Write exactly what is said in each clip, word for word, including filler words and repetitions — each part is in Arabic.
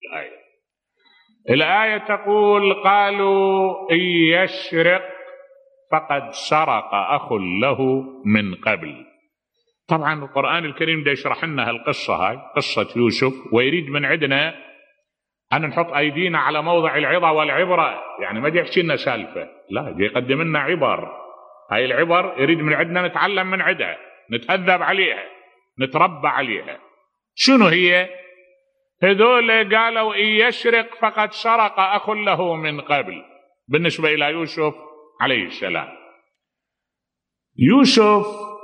الآية. الآية تقول قالوا إن يسرق فقد سرق أخ له من قبل. طبعا القرآن الكريم ده يشرح لنا هالقصة هاي قصة يوسف، ويريد من عندنا أن نحط أيدينا على موضع العظة والعبرة، يعني ما دي يحكي لنا سالفة، لا دي يقدم لنا عبر. هاي العبر يريد من عندنا نتعلم من عندها، نتهذب عليها، نتربى عليها. شنو هي؟ هذول قالوا إن يسرق فقد سرق أخ له من قبل، بالنسبة إلى يوسف عليه السلام. يوسف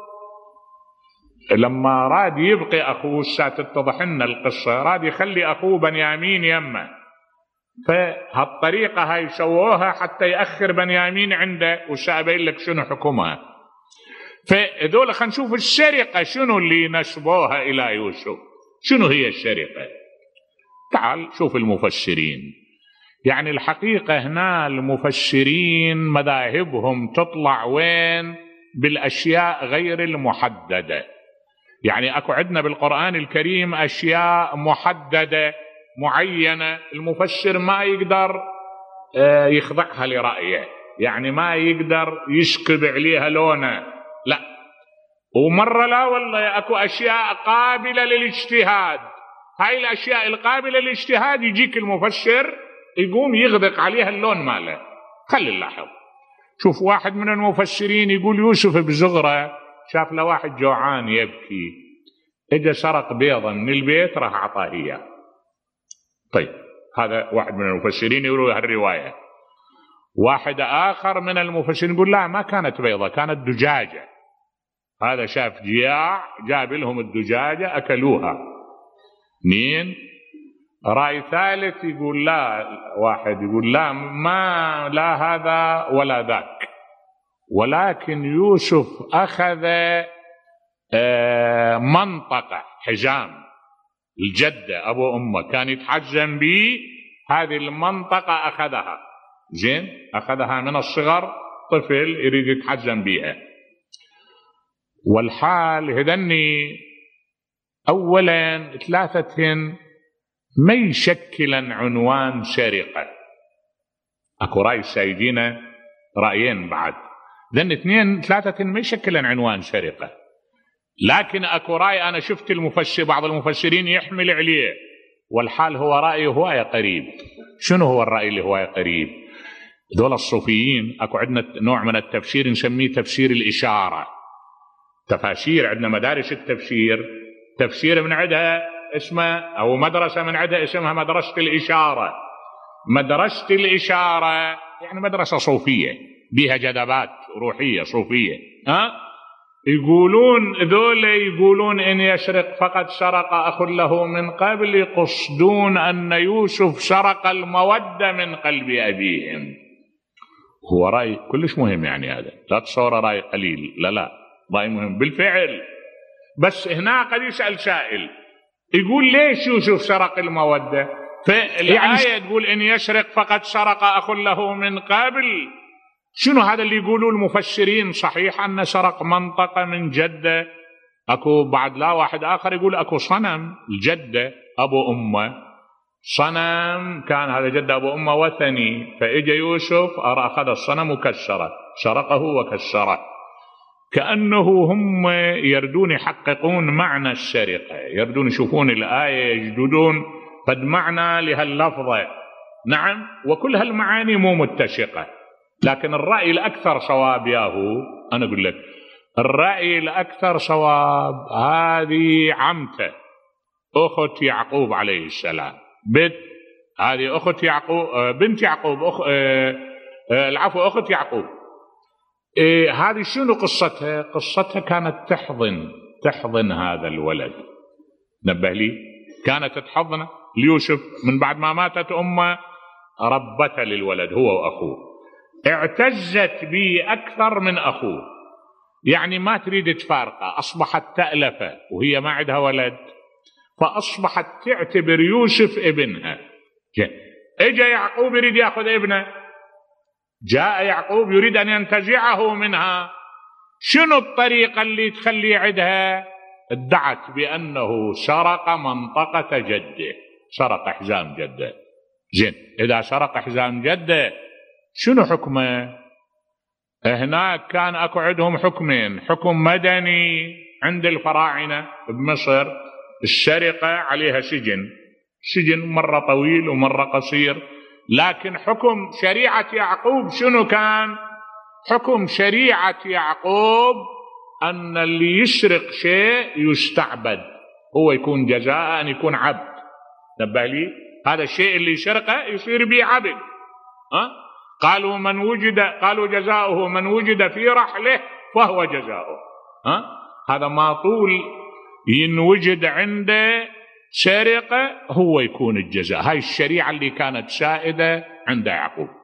لما راد يبقي أخوه، ستتضح لنا القصة، راد يخلي أخوه بنيامين يمه، فهالطريقة هاي سووها حتى يأخر بنيامين عنده، وسأبين لك شنو حكمها. فذول خلينا نشوف السرقة شنو اللي نسبوها إلى يوسف، شنو هي السرقة. تعال شوف المفسرين، يعني الحقيقة هنا المفسرين مذاهبهم تطلع وين؟ بالأشياء غير المحددة. يعني أكو عندنا بالقرآن الكريم أشياء محددة معينة، المفسر ما يقدر يخضعها لرأيه، يعني ما يقدر يشكب عليها لونه، لا. ومرة لا والله أكو أشياء قابلة للاجتهاد، هاي الأشياء القابلة للاجتهاد يجيك المفسر يقوم يغدق عليها اللون ماله. خلي نلاحظ، شوف واحد من المفسرين يقول يوسف بصغره شاف له واحد جوعان يبكي، اجى سرق بيضة من البيت راح اعطاه اياه. طيب هذا واحد من المفسرين يروي هالرواية. واحد آخر من المفسرين يقول لا ما كانت بيضة، كانت دجاجة، هذا شاف جياع جاب لهم الدجاجة أكلوها. اثنين. رأي ثالث يقول لا، واحد يقول لا ما لا هذا ولا ذاك، ولكن يوسف أخذ منطقة حجام الجدة أبو أمه كان يتحجم به، هذه المنطقة أخذها، زين أخذها من الصغر، طفل يريد يتحجم بها. والحال هذني أولا ثلاثة ما يشكلا عنوان سرقة. أكو رأي سايدين رأيين بعد، ذن اثنين ثلاثة ما يشكلا عنوان سرقة. لكن أكو رأي أنا شفت المفسر بعض المفسرين يحمل عليه، والحال هو رأي هواية قريب. شنو هو الرأي اللي هواية قريب؟ دول الصوفيين أكو عندنا نوع من التفسير نسميه تفسير الإشارة. تفاسير عندنا مدارس التفسير، تفسير من عندها اسمه أو مدرسة من عندها اسمها مدرسة الإشارة. مدرسة الإشارة يعني مدرسة صوفية بها جذبات روحية صوفية. ها يقولون ذول يقولون إن يسرق فقد سرق أخ له من قبل، يقصدون أن يوسف سرق المودة من قلب أبيهم. هو رأي كلش مهم، يعني هذا لا تصور رأي قليل، لا لا رأي مهم بالفعل. بس هنا قد يسأل سائل يقول ليش يوسف سرق المودة؟ فالآية يعني تقول إن يسرق فقد سرق أخ له من قبل. شنو هذا اللي يقولوا المفسرين؟ صحيح أن سرق منطقة من جدة، أكو بعد لا واحد آخر يقول أكو صنم الجدة أبو أمه، صنم كان هذا جدة أبو أمه وثني، فإجا يوسف أخذ الصنم وكسره، سرقه وكسره. كأنه هم يردون يحققون معنى السرقة، يردون يشوفون الآية يجددون قد معنى لهاللفظة. نعم، وكل هالمعاني مو متشقة، لكن الرأي الأكثر صواب ياهو أنا أقول لك الرأي الأكثر صواب هذه عمته أخت يعقوب عليه السلام، بنت هذه أخت يعقوب بنت يعقوب أخ... العفو أخت يعقوب. إيه هذه شنو قصتها؟ قصتها كانت تحضن تحضن هذا الولد. نبه لي، كانت تحضنه ليوسف من بعد ما ماتت أمه، ربته للولد هو وأخوه، اعتزت به أكثر من أخوه، يعني ما تريد تفارقه، أصبحت تألفه وهي ما عندها ولد، فأصبحت تعتبر يوسف ابنها. اجا يعقوب يريد يأخذ ابنه، جاء يعقوب يريد أن ينتزعه منها. شنو الطريقة اللي تخلي عندها؟ ادعت بأنه سرق منطقة جده. سرق حزام جده. زين، إذا سرق حزام جده شنو حكمه؟ هناك كان أكو عندهم حكمين: حكم مدني عند الفراعنة بمصر، السرقة عليها سجن، سجن مرة طويل ومرة قصير. لكن حكم شريعة يعقوب شنو كان؟ حكم شريعة يعقوب أن اللي يسرق شيء يستعبد، هو يكون جزاء أن يكون عبد. نبه لي، هذا الشيء اللي يسرقه يصير به عبد. ها؟ قالوا من وجد، قالوا جزاؤه من وجد في رحله فهو جزاؤه. ها؟ هذا ما طول ينوجد عنده سرقة هو يكون الجزاء. هاي الشريعة اللي كانت سائدة عند يعقوب.